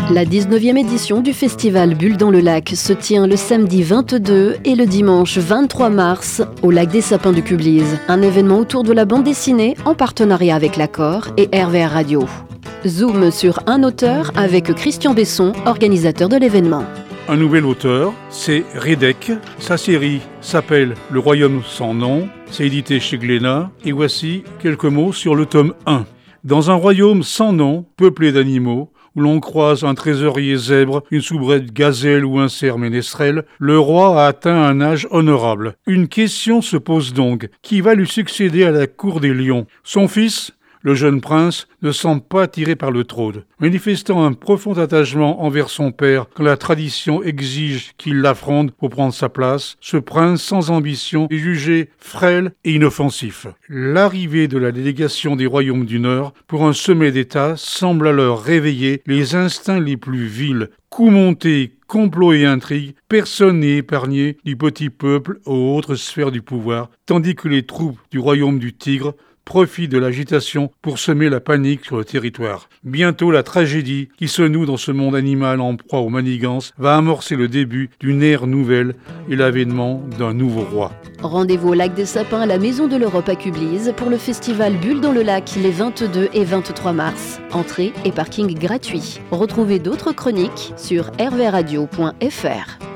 La 19e édition du festival Bulles dans le lac se tient le samedi 22 et le dimanche 23 mars au lac des Sapins du Cublise. Un événement autour de la bande dessinée en partenariat avec l'Accord et RVR Radio. Zoom sur un auteur avec Christian Besson, organisateur de l'événement. Un nouvel auteur, c'est Redek. Sa série s'appelle Le Royaume sans nom. C'est édité chez Glénat. Et voici quelques mots sur le tome 1. Dans un royaume sans nom, peuplé d'animaux, où l'on croise un trésorier zèbre, une soubrette gazelle ou un cerf ménestrel, le roi a atteint un âge honorable. Une question se pose donc. Qui va lui succéder à la cour des lions ? Son fils ? Le jeune prince ne semble pas attiré par le trône. Manifestant un profond attachement envers son père quand la tradition exige qu'il l'affronte pour prendre sa place, ce prince sans ambition est jugé frêle et inoffensif. L'arrivée de la délégation des royaumes du Nord pour un sommet d'État semble alors réveiller les instincts les plus vils. Coups montés, complots et intrigues, personne n'est épargné du petit peuple aux autres sphères du pouvoir, tandis que les troupes du royaume du Tigre profitent de l'agitation pour semer la panique sur le territoire. Bientôt, la tragédie qui se noue dans ce monde animal en proie aux manigances va amorcer le début d'une ère nouvelle et l'avènement d'un nouveau roi. Rendez-vous au lac des Sapins à la Maison de l'Europe à Cublise pour le festival Bulles dans le lac les 22 et 23 mars. Entrée et parking gratuits. Retrouvez d'autres chroniques sur rvradio.fr.